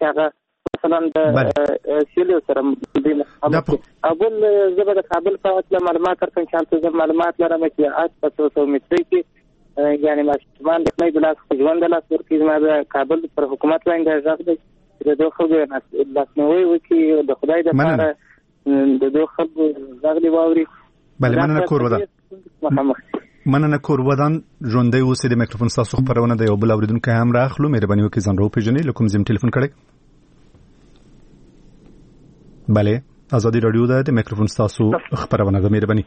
چې هغه مثلا د سیلو سره اول زه به د کابل په اړه معلومات درکړم چې تاسو معلومات لرم چې آس په 300 متر کې یعنی ماشومان د خپل بلاس ژوند د لاس ورکړي زما د کابل پر حکومت باندې ځاګ دی چې د خلکو لاسنوي وکړي د خدای د لپاره د خلکو ځاګ دی واوري. بله مننه کور ودان ژوندۍ اوسې د میکروفون تاسو خبرونه د یو بل اوریدونکو هم راخلو مهرباني وکړئ ځان راو پیژنئ لکه زم ټلیفون کړئ. بله آزادی رادیو د میکروفون تاسو خبرونه د مهرباني.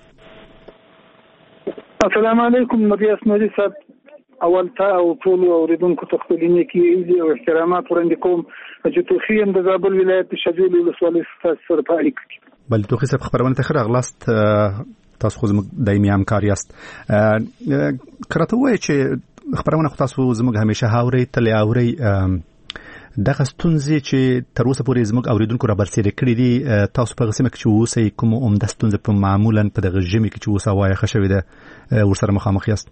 السلام علیکم نبی اسماعیل صاحب اول تا او ټول اوریدونکو ته خپل نیکی او احترامات وړاندې کوم چې توخی هم د زابل ولایت شجول ولسوالۍ سره په اړیکه کې. بل توخی صاحب خبرونه ته راغلاست تاسو خو زموږ دایمي همکار یاست. کراته وایي چې خبرونه خو تاسو زموږ همیشه هاوري تل اوري دغه ستونزې چې تر اوسه پورې زموږ اوریدونکو را برسېره کړي دي تاسو په غسمه کې چې اوسئ کوم عمده ستونزې په معمولا په دغه ژمي کې چې اوسه وایي خښوي ده ورسره مخامخ یاست.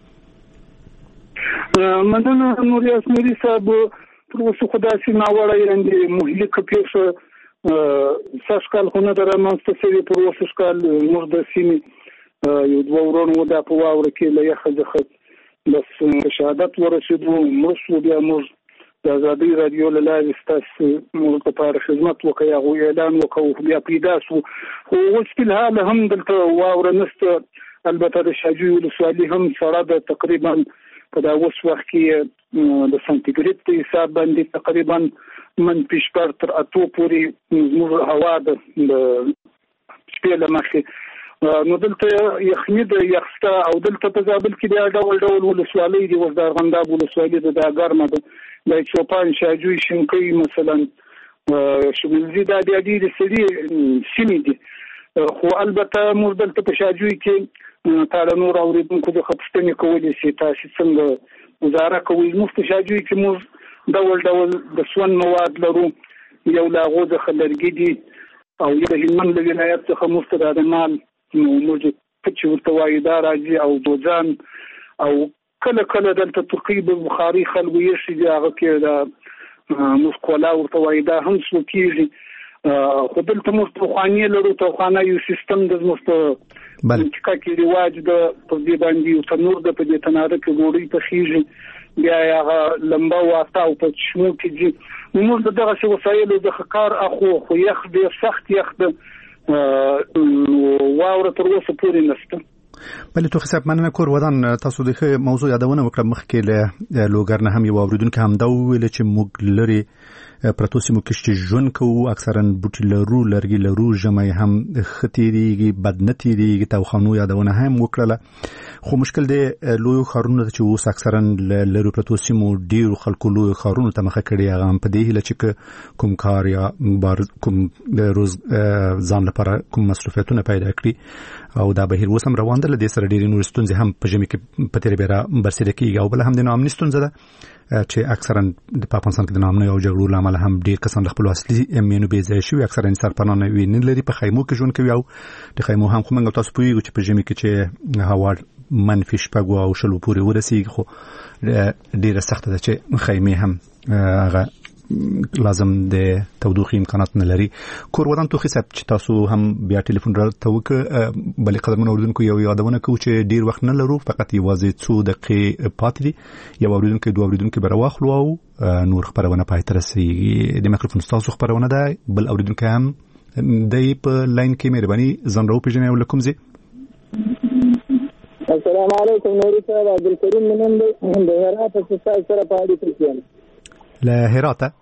مننه نوري اسمري صاحب تر اوسه خو داسې ناوړه یعنې مهلکه پیښه سږکال خو نه ده رامنځته شوې. پر اوسه کال موږ د سیمې یو دوه ورونو دا په واوره کې له یخه څخه بس شهادت ورسېدو مړه شو. بیا موږ د ازادي رادیو له لارې ستاسو موږ لپاره خدمت وکړ هغوی اعلان وکړ بیا پیدا شو خو اوس په الحال هم دلته واوره نشته. البته د شاجوی ولسوالۍ هم سړه ده تقریبا په دا اوس وخت کې د سانتیګریډ په حساب باندې تقریبا منفي 4 تر 8 پورې زموږ هوا ده د شپې له مخې نو دلته یخني د یخسته او دلته په زابل کې بیا ډول ولسوالۍ دي اوس د ارغنداب ولسوالۍ د ګرمه ده د چوپان شاجوی شینکۍ مثلا شمولزي دا بیا دي د سړي سیمې دي خو البته موږ دلته په شاجوی کې تعالی نور اوریدونکو د خپشتنې کولې سي تاسو څنګه گزاره کوي. موږ په شاجوی کې موږ ډول د سون مواد لرو یو لاغو د خلرګي دي او د هلمند د ولایت څخه مستداد مال موږ چې ورته وایي دا راځي او دوزان او کله دلته ترکیب بخاري خلکو یې شي هغه کې دا مسکولا ورته وایي دا هم څه کېږي خو دلته موږ توخانې لرو. توخانه یو سیستم د موږ منطقه کې رواج د په دې باندې یو تنور د په دې تناره کې ګوړی پخېږي بیا هغه لمبه واته او په شمو کې دي موږ دغه څه وسایل د خکار خو یخ ډېر سخت یخ د واوره تر اوسه پورې نشته. بله توخی صاحب مننه کور ودان تاسو د موضوع یادونه وکړه مخکې له لوګر نه هم یو اوریدونکو هم دا وویل چې موږ لري پرتو سیمو کې چې ژوند کوو اکثرا بوټي لرو لرګي لرو ژمی هم ختیریږي بد نه تیریږي توخانو یادونه هم وکړله خو مشکل دی لوی خارونو چې اوس اکثرا لرو پرتو سیمو ډیرو خلکو لوی خارونو ته مخه کړي هغه هم په دې هیله چې کوم کار یا کوم روز ځان لپاره کوم مصرفیتونه پیدا کړي او دا بهیر اوس هم روان ده. له دې سره ډېرې نورې ستونزې هم په ژمي کې په تېره بیره برسېره کېږي او بله هم د ناامني ستونزه ده چې اکثرا د افغانستان کې د ناامنۍ او جګړو له امله هم ډېر کسان له خپلو اصلي مینو بې ځایه شوي اکثرا سرپناه نه لري په خیمو کې ژوند کوي او د خیمو هم خو موږ تاسو پوهېږو چې په ژمي کې چې هوا منفي 6 او 10 پورې ورسېږي خو ډېره سخته ده چې خیمې هم هغه لازم د تودوخي امکانات نه لري. کور ودان توخی صاحب چې تاسو هم بیا ټلیفون راته وکړه بلې قدرمن اوریدونکو یو یادونه کوو چې ډیر وخت نه لرو فقط یوازې 2 دقیقې پاتې دي یو اوریدونکو دوه اوریدونکو به راواخلو او نور خبرونه پای ته رسېږي. د میکروفون تاسو خبرونه ده بل اوریدونکو هم د په لاین کې مهرباني ځان راو پیژنئ او لکم زی. السلام علیکم نوري صاحب عبدالکریم منم د هرات څخه سره پاړی ترکیم له هراته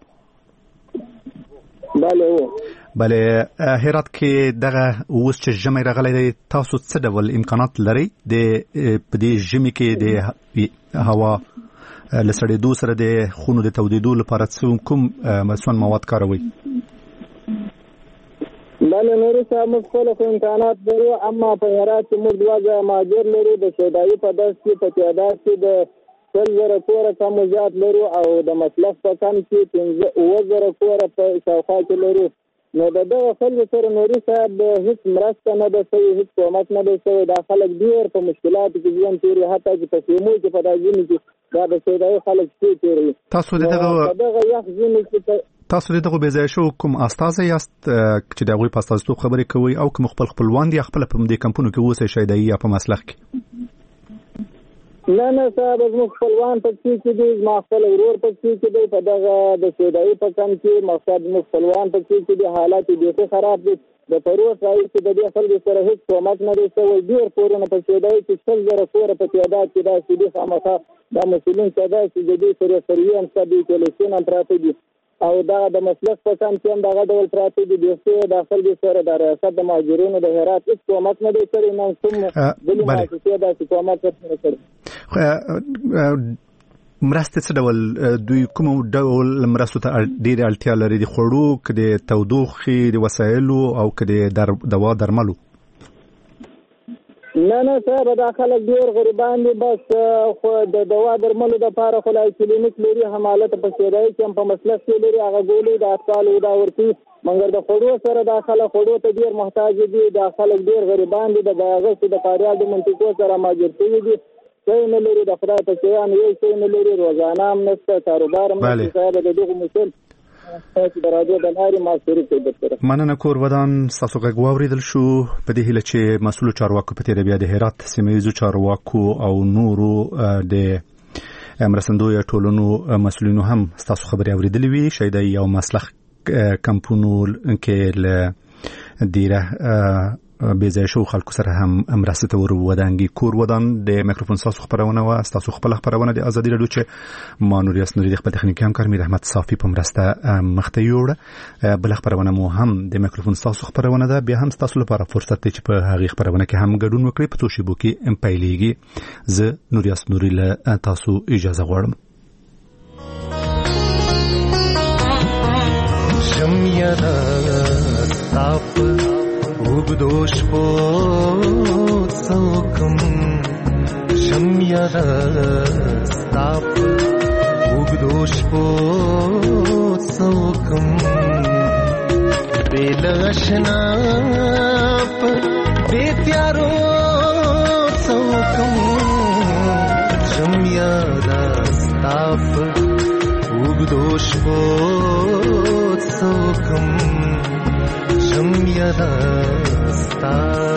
بله هرات کې دغه اوس چې ژمی راغلی دی تاسو څه ډول امکانات لرئ د په دې ژمي کې د هوا له سړېدو سره د خونو د تودېدو لپاره کوم مسون مواد کاروئ؟ بله نوري صاحب موږ خپل خو امکانات لرو اما په هرات کې موږ 2 ځایه مهاجر لرو د شودایي په دست کې په تعداد کې د 10,000 کوره کم زیات لرو او د مسلخ په کم کې 15,000 کوره په شاوخوا کې لرو. نو دغه خلکو سره نوري صاحب هیڅ مرسته نه ده شوې هیڅ کومک نه ده شوی. دا خلک ډېر په مشکلاتو کې ژوند تېروي حتی چې په خیمو کې په دا ژمي کې دا د سیدای خلک څه کوي. تاسو دغه یخ ځینې چې تاسو دغه بې ځای شو کوم استاد یاست چې د هغوی په استازیتوب خبرې کوي او کوم خپلوان دي خپل په دې کمپونو کې اوسئ شایدایي یا په مسلخ کې؟ نه صاحب زموږ خپلوان پکې چې دي ما خپل ورور پکې چې دی په دغه د سیدای په کم کې مقصد زموږ خپلوان پکې چې دي حالات ډېر خراب دي. د پروس راځي چې د دې خلکو سره هیڅ کومک نه دی شوی. ډېر کورونه په سیدای کې 100,000 کور په تعداد کې دا سیدي خامخا دا مسؤلین څه چې د دې سره سریان څه دي کلیشن پراته دي او دا د مسلک په کم کې هم دغه ډول پراته دي. د داخل د سره د ریاست د مهاجرینو د هرات هیڅ کومک نه دی کړی. نن کوم بلې مؤسسې دا چې کومک نه کړی. مرسته څه ډول دوی کوم ډول مرستو ته ډېر اړتیا لري؟ د خوړو که د تودوخې د وسایلو او که د دوا درملو؟ نه صاحب دا خلک ډېر غریبان دي. بس خو د دوا درملو دپاره خو لا کلینیک لري همالته په سیدای کې هم په مسلک کې لري هغه ګولۍ د اطفالو دا ورکوي. مګر د خوړو سره دا خلک خوړو ته ډېر محتاج دي. دا خلک ډېر غریبان دي. د هغه د فاریاب د منطقو سره مهاجر شوي دي. شی نه لري د خدای په شیان یو شی نه لري. روزانه هم نشته کاروبار هم نشته. صاحب د دغو مسل مننه کور ودان ستاسو غږ واوریدل شو. په دې هیله چې مسؤل چارواکو په تیر بیا د هرات سیمه چارواکو او نورو د مرستندوی ټولنو مسؤلینو هم ستاسو خبري اوریدلې وي. شایدای او مسلخ کمپونو کې ل دیره بې ځای شو خلکو سره هم مرسته ته ور ودانګي. کور ودان د میکروفون تاسو خبرونه وا تاسو خپل خبرونه د ازادي رادیو چې مانوري اسنوري د خپل تخنیکی همکار میر احمد صافي په مرسته مخته یوړه. بل خبرونه مو هم د میکروفون تاسو خبرونه ده. بیا هم تاسو لپاره فرصت دی چې په هغه خبرونه کې هم ګډون وکړئ. په توشیبو کې ام پایلیږي. زه نوري اسنوري له تاسو اجازه غواړم. شمیدا تاپ وګدوش پوت سوکم شمیدا تاپ وګدوش پوت سوکم بیلشنا بیتیارو سوکم شمیدا تاپ وګدوش پوت سوکم شمیدا ستا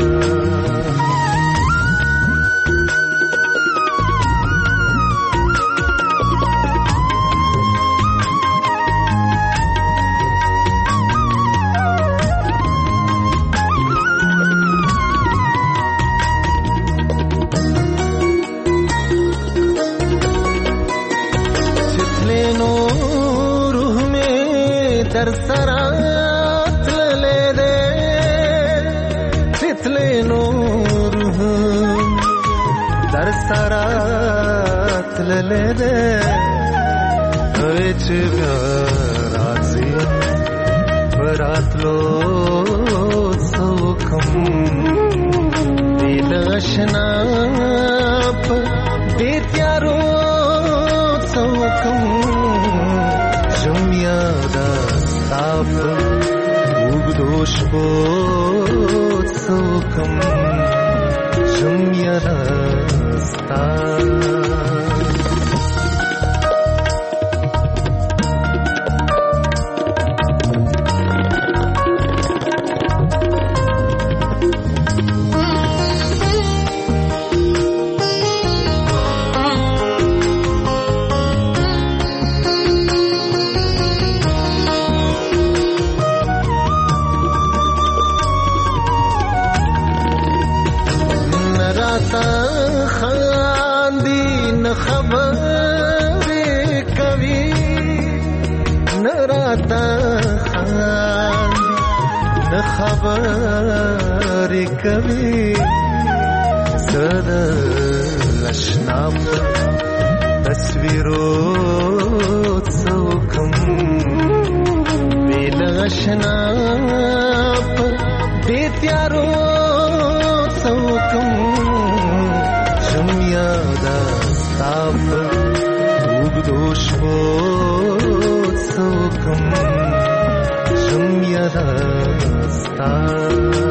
चितलेनो रूह में दरसरात ले दे चितलेनो रूह दरसरात ले दे विच राजी बरात लो सोखम दिलशना बेत्यारो सोखम शमियादा ताप उगदोश पोत सोखम शमियादा ताप खबर कभी सदा लशनाम तस्वीरों सोखम बेलशनाप बेत्यारो सोखम शमियादा ताप उगदोश पोत सोखम शमियादा